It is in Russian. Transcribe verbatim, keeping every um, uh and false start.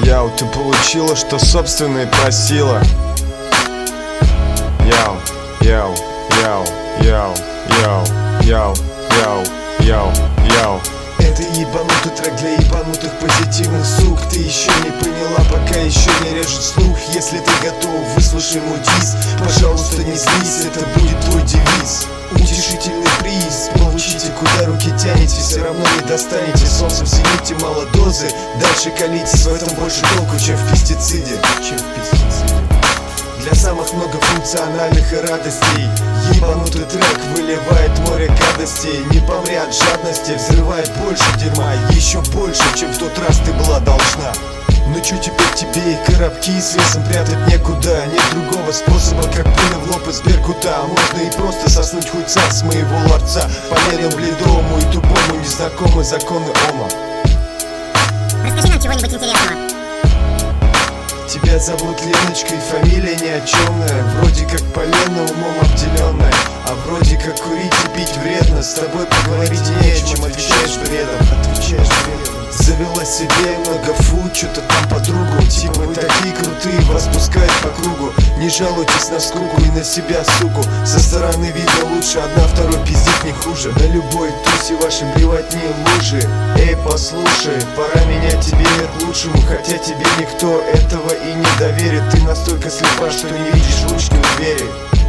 Яу, ты получила, что собственно и просила. Яу, яу, яу, яу, яу, яу, яу, яу, яу. Это ебанутый трек для ебанутых позитивных сук. Ты еще не поняла, пока еще не режет слух. Если ты готов, выслушай мой дис. Пожалуйста, не злись, это будет твой девиз. Утешительный приз, получите, куда руки тянете. Все равно не достанете, солнцем сините мало дозы. Дальше колитесь, в этом больше толку, чем в пестициде. Чем в пестициде. Для самых многофункциональных и радостей ебанутый трек выливает море гадостей. Не помри от жадности, взрывает больше дерьма. Еще больше, чем в тот раз ты была должна. Ну чё теперь тебе и коробки с весом прятать некуда. Нет другого способа, как пуля в лоб из Беркута. Можно и просто соснуть хуйца с моего ларца. Понятно бледому и тупому незнакомы законы Ома. Расскажи нам чего-нибудь интересного. Тебя зовут Леночкой, фамилия ни о чёмная. Вроде как полено, умом обделенная. А вроде как курить и пить вредно. С тобой поговорить не о чем, отвечаешь бредом. Отвечаешь бредом. Завела себе много фу, что-то там подругу. Типа вы такие крутые, вас пускают по кругу. Не жалуйтесь на скуку и на себя, суку. Со стороны видно лучше, одна второй пиздит не хуже. На любой тусе вашей блевотни лужи. Эй, послушай, пора менять тебе мир к лучшему. Хотя тебе никто этого и не доверит. Ты настолько слепа, что не видишь ручки у двери.